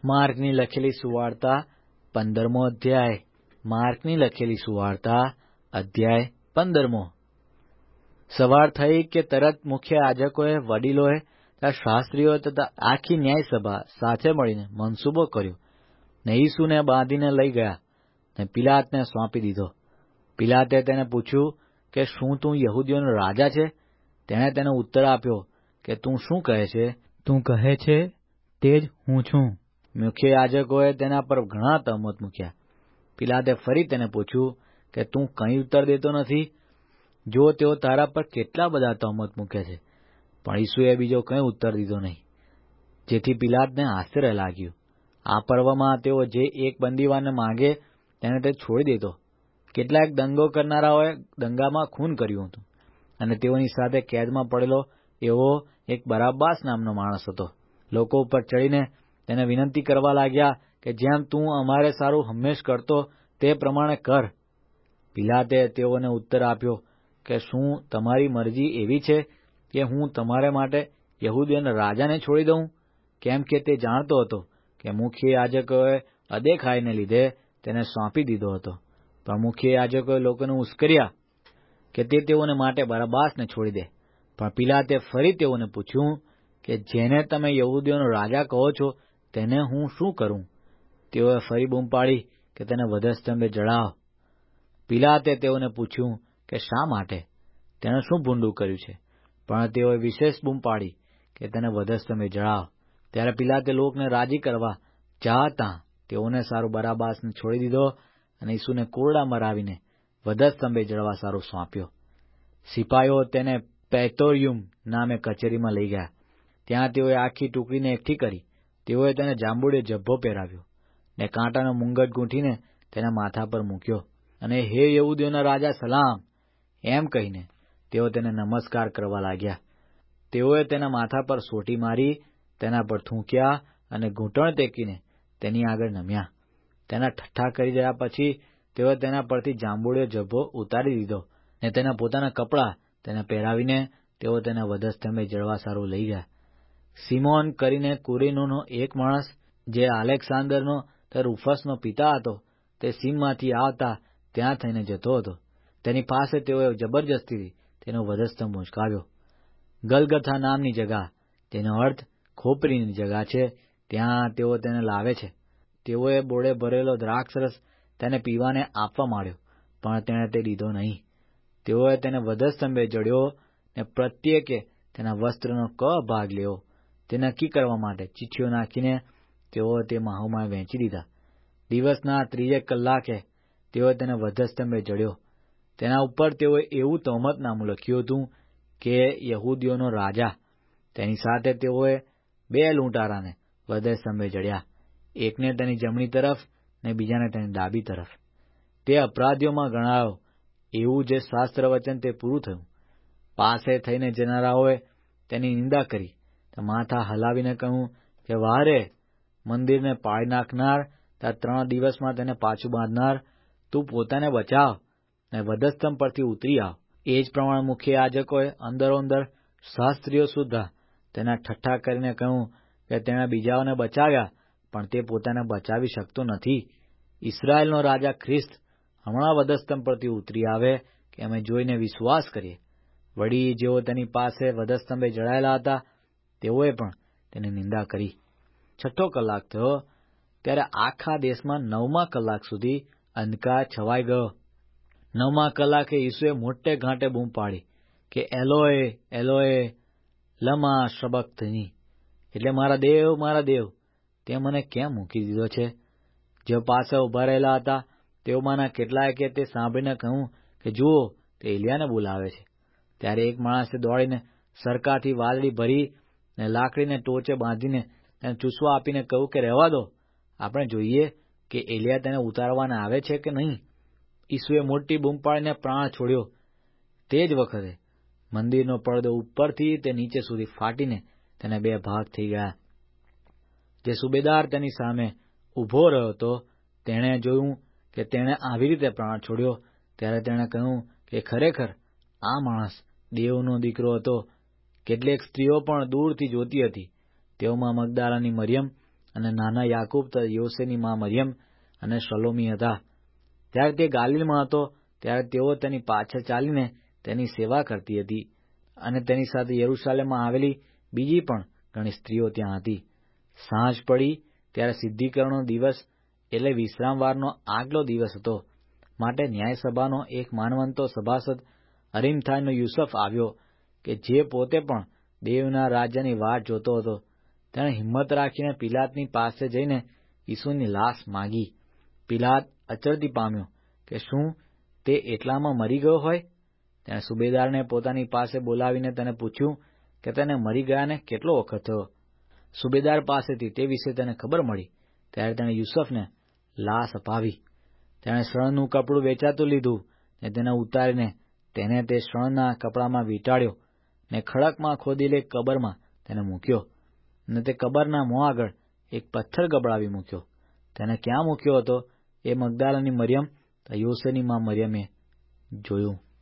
માર્કની લખેલી સુવાર્તા 15મો અધ્યાય. માર્કની લખેલી સુવાર્તા અધ્યાય 15મો. સવાર થઈ કે તરત મુખ્ય યાજકોએ, વડીલોએ, શાસ્ત્રીઓ તથા આખી ન્યાયસભા સાથે મળીને મનસૂબો કર્યો ને ઈસુને બાંધીને લઈ ગયા ને પિલાતને સોંપી દીધો. પિલાતે તેને પૂછ્યું કે શું તું યહૂદીઓનો રાજા છે? તેણે તેને ઉત્તર આપ્યો કે તું શું કહે છે? તું કહે છે તે જ હું છું. મુખ્ય યાજકોએ તેના પર ઘણા તહમત મૂક્યા. પિલાતે ફરી તેને પૂછ્યું કે તું કંઈ ઉત્તર દેતો નથી? જો તેઓ તારા પર કેટલા બધા તહમત મૂકે છે. પણ ઈસુએ બીજો કંઈ ઉત્તર દીધો નહીં, જેથી પિલાતને આશ્ચર્ય લાગ્યું. આ પર્વમાં તેઓ જે એક બંદીવાનને માંગે તેને તે છોડી દેતો. કેટલાક દંગો કરનારાઓએ દંગામાં ખૂન કર્યું હતું, અને તેઓની સાથે કેદમાં પડેલો એવો એક બરાબ્બાસ નામનો માણસ હતો. લોકો ઉપર ચડીને તેને વિનંતી કરવા લાગ્યા કે જેમ તું અમારે સારું હંમેશ કરતો તે પ્રમાણે કર. પિલાતે તેઓને ઉત્તર આપ્યો કે શું તમારી મરજી એવી છે કે હું તમારે માટે યહૂદીઓના રાજાને છોડી દઉં? કેમ કે તે જાણતો હતો કે મુખ્ય યાજકોએ અદેખાઈને લીધે તેને સોંપી દીધો હતો. પણ મુખ્ય યાજકોએ લોકોને ઉશ્કેર્યા કે તે તેઓને માટે બરાબ્બાસને છોડી દે. પણ પિલાતે ફરી તેઓને પૂછ્યું કે જેને તમે યહૂદીઓનો રાજા કહો છો તેને હું શું કરું? તેઓએ ફરી બૂમ પાડી કે તેને વધસ્તંભે જડાવ. પિલાતે તેઓને પૂછ્યું કે શા માટે? તેણે શું ભૂંડું કર્યું છે? પણ તેઓએ વિશેષ બૂમ પાડી કે તેને વધસ્તંભે જડાવ. ત્યારે પિલાતે લોકને રાજી કરવા ચાહતા તેઓને સારું બરાબ્બાસને છોડી દીધો અને ઈસુને કોરડા મરાવીને વધસ્તંભે જડવા સારું સોંપ્યો. સિપાઈઓ તેને પ્રેતોરિયમ નામે કચેરીમાં લઈ ગયા. ત્યાં તેઓએ આખી ટુકડીને એકઠી કરી. તેઓએ તેને જાંબુડિયો જબ્બો પહેરાવ્યો ને કાંટાનો મુંગટ ગૂંથીને તેના માથા પર મૂક્યો, અને હે યહૂદીઓના રાજા સલામ એમ કહીને તેઓ તેને નમસ્કાર કરવા લાગ્યા. તેઓએ તેના માથા પર સોટી મારી, તેના પર થૂંક્યા અને ઘૂંટણ ટેકીને તેની આગળ નમ્યા. તેના ઠઠ્ઠા કરી રહ્યા પછી તેઓએ તેના પરથી જાંબુડિયો જબ્બો ઉતારી દીધો ને તેના પોતાના કપડાં તેને પહેરાવીને તેઓ તેને વધસ્તંભે જડવા સારું લઈ ગયા. સિમોન કરીને કુરેનોનો એક માણસ, જે આલેક્સાન્દરનો તે રૂફસનો પિતા હતો, તે સીમમાંથી આવતા ત્યાં થઈને જતો હતો. તેની પાસે તેઓએ જબરજસ્તીથી તેનો વધસ્તંભ ઉંચકાવ્યો. ગલગથા નામની જગા, તેનો અર્થ ખોપરીની જગા છે, ત્યાં તેઓ તેને લાવે છે. તેઓએ બોળે ભરેલો દ્રાક્ષરસ તેને પીવાને આપવા માંડ્યો, પણ તેણે તે લીધો નહીં. તેઓએ તેને વધસ્તંભે જડ્યો ને પ્રત્યેકે તેના વસ્ત્રનો ભાગ લેવો તે નક્કી કરવા માટે ચિઠ્ઠીઓ નાખીને તેઓ તે માહોમાં વહેંચી દીધા. દિવસના 3 કલાકે તેઓએ તેને વધસ્તંભે જડ્યો. તેના ઉપર તેઓએ એવું તહોમતનામું લખ્યું હતું કે યહૂદીઓનો રાજા. તેની સાથે તેઓએ 2 લૂંટારાને વધસ્તંભે જડ્યા, એકને તેની જમણી તરફ ને બીજાને તેની ડાબી તરફ. તે અપરાધીઓમાં ગણાયો એવું જે શાસ્ત્ર વચન તે પૂરું થયું. પાસે થઈને જનારાઓએ તેની નિંદા કરી, માથા હલાવીને કહ્યું કે વાહ રે, મંદિરને પાડી નાખનાર, 3 દિવસમાં તેને પાછું બાંધનાર, તું પોતાને બચાવ ને વધસ્તંભ પરથી ઉતરી આવ. એ જ પ્રમાણે મુખ્ય યાજકોએ અંદરોઅંદર શાસ્ત્રીઓ સુદ્ધા તેના ઠઠ્ઠા કરીને કહ્યું કે તેણે બીજાઓને બચાવ્યા, પણ તે પોતાને બચાવી શકતો નથી. ઇસ્રાયેલનો રાજા ખ્રિસ્ત હમણાં વધસ્તંભ પરથી ઉતરી આવે કે અમે જોઈને વિશ્વાસ કરીએ. વળી જેઓ તેની પાસે વધસ્તંભે જડાયેલા હતા તેઓએ પણ તેની નિંદા કરી. 6 કલાક થયો ત્યારે આખા દેશમાં 9મા કલાક સુધી અંધકાર છવાઈ ગયો. 9મા કલાકે ઈસુએ મોટે ઘાંટે બૂમ પાડી કે એલોય એલોય લમા શબક્તની, એટલે મારા દેવ તે મને કેમ મૂકી દીધો છે? જેઓ પાસે ઉભા રહેલા હતા તેઓમાંના કેટલાયે તે સાંભળીને કહ્યું કે જુઓ, તે એલિયાને બોલાવે છે. ત્યારે એક માણસે દોડીને સરકાથી વાદળી ભરી ને લાકડીને ટોચે બાંધીને તેને ચૂસવા આપીને કહ્યું કે રહેવા દો, આપણે જોઈએ કે એલિયા તેને ઉતારવાને આવે છે કે નહીં. ઈસુએ મોટી બૂમ પાડીને પ્રાણ છોડ્યો. તે જ વખતે મંદિરનો પડદો ઉપરથી તે નીચે સુધી ફાટીને તેને 2 ભાગ થઈ ગયા. જે સુબેદાર તેની સામે ઊભો રહ્યો હતો તેણે જોયું કે તેણે આવી રીતે પ્રાણ છોડ્યો, ત્યારે તેણે કહ્યું કે ખરેખર આ માણસ દેવનો દીકરો હતો. કેટલીક સ્ત્રીઓ પણ દૂરથી જોતી હતી, તેઓમાં મગદાલાની મરિયમ અને નાના યાકૂબ તો યોસેની મા મરિયમ અને સલોમી હતા. ત્યારે તે ગાલિલમાં હતો, ત્યારે તેઓ તેની પાછળ ચાલીને તેની સેવા કરતી હતી. અને તેની સાથે યરૂશાલેમમાં આવેલી બીજી પણ ઘણી સ્ત્રીઓ ત્યાં હતી. સાંજ પડી ત્યારે સિદ્ધિકરણનો દિવસ એટલે વિશ્રામવારનો આગલો દિવસ હતો. માટે ન્યાયસભાનો એક માનવંતો સભાસદ અરીમથાઈનો યુસુફ આવ્યો, કે જે પોતે પણ દેવના રાજ્યની વાટ જોતો હતો. તેણે હિંમત રાખીને પિલાતની પાસે જઈને ઈસુની લાશ માંગી. પિલાત અચરતી પામ્યો કે શું તે એટલામાં મરી ગયો હોય? તેણે સુબેદારને પોતાની પાસે બોલાવીને તેને પૂછ્યું કે તેને મરી ગયાને કેટલો વખત થયો. સુબેદાર પાસેથી તે વિશે તેને ખબર મળી. ત્યારે તેણે યુસુફને લાશ અપાવી. તેણે શણનું કપડું વેચાતું લીધું ને તેને ઉતારીને તેને તે શણના કપડામાં વીંટાળ્યો ને ખડકમાં ખોદેલી એક કબરમાં તેને મૂક્યો. ને તે કબરના મોં આગળ એક પથ્થર ગબડાવી મૂક્યો. તેને ક્યાં મૂક્યો હતો એ મગદાલાની મરિયમ તથા યોસેની મા મરિયમે જોયું.